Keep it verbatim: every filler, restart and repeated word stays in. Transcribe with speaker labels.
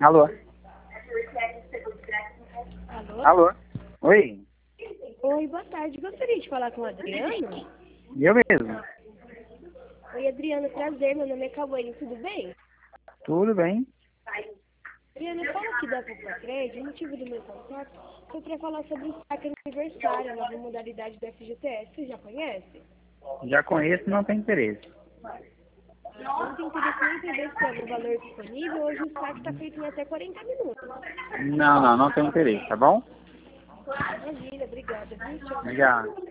Speaker 1: Alô?
Speaker 2: Alô?
Speaker 1: Alô? Oi?
Speaker 2: Oi, boa tarde. Gostaria de falar com o Adriano?
Speaker 1: Eu mesmo.
Speaker 2: Oi, Adriano, prazer. Meu nome é Cauane, tudo bem?
Speaker 1: Tudo bem?
Speaker 2: Adriano, eu falo aqui da Popacred. O motivo do meu contato foi para falar sobre o saque aniversário, a nova modalidade do F G T S. Você já conhece?
Speaker 1: Já conheço e não tem interesse.
Speaker 2: Não tem interesse nem em ver se tem algum valor disponível. Hoje o saque está feito em até quarenta minutos.
Speaker 1: Não, não, não tem interesse, tá bom?
Speaker 2: Imagina, obrigada. Viu? Tchau.
Speaker 1: Obrigado.